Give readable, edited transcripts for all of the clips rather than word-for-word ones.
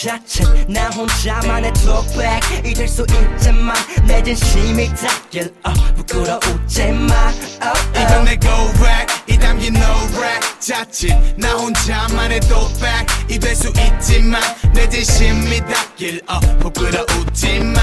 자칫 나 혼자만의 톡백이 될 수 있지만 내 진심이 닿길 부끄러우지마 이건 내 고백 이 담긴 노래 자칫 나 혼자만의 톡백이 될 수 있지만 내 진심이 닿길 부끄러우지마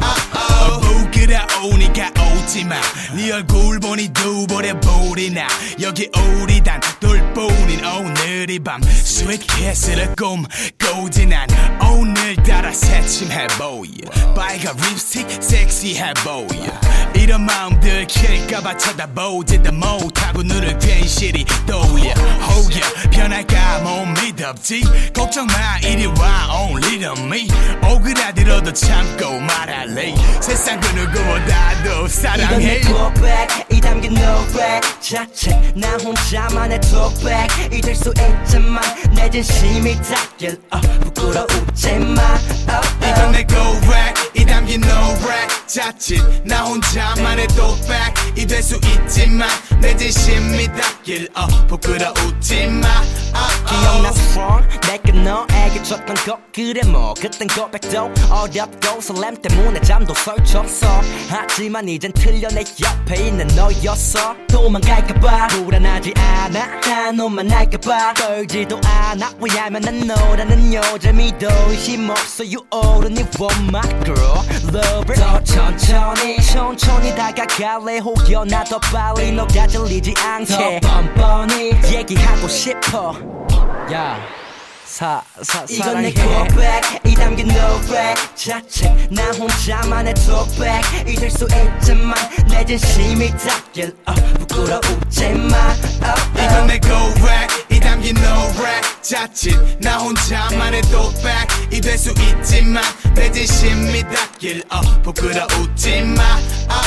부끄러우니까 오지마 네 얼굴 보니 두버려버리나 여기 우리 단둘뿐인 오늘 이 밤 스윗키스를 꿈꾸지 난 오늘따라 새침해보여 빨간 립스틱 섹시해보여 이런 마음 들킬까봐 쳐다보지도 못하고 눈을 괜시리 떠올려 변할까 못 믿었지 걱정마 이리 와 only to me 오그라들어도 참고 말할래 세상 그 누구보다도 사랑해 이건 내 고백 이 담긴 노래 자칫 나 혼자만의 톡백이 될 수 있지만 내 진심이 닿길 부끄러우지마 이건 내 고백 이 담긴 노래 자칫 나 혼자만의 톡백이 될 수 있지만 내 진심이 닿길 부끄러우지마 기억나 strong 내가 너에게 줬던 것 그래 뭐 그땐 고백도 어렵고 설렘 때문에 잠도 설쳤어 하지만 이젠 틀려 내 옆에 있는 너였어 도망갈까봐 불안하지 않아 한 놈만 알까봐 떨지도 않아 왜냐면 난 너라는 여자 믿어 의심 없어 You already want my girl lover 더 천천히 다가갈래 혹여 나 더 빨리 너가 질리지 않게 더 뻔뻔히 얘기하고 싶어 야 이건 내 고백 이 담긴 노래 자칫 나 혼자만의 톡백이 될 수 있지만 내 진심이 닿길 부끄러우지마 이건 내 고백 이 담긴 노래 자칫 나 혼자만의 톡백이 될 수 있지만 내 진심이 닿길 부끄러우지마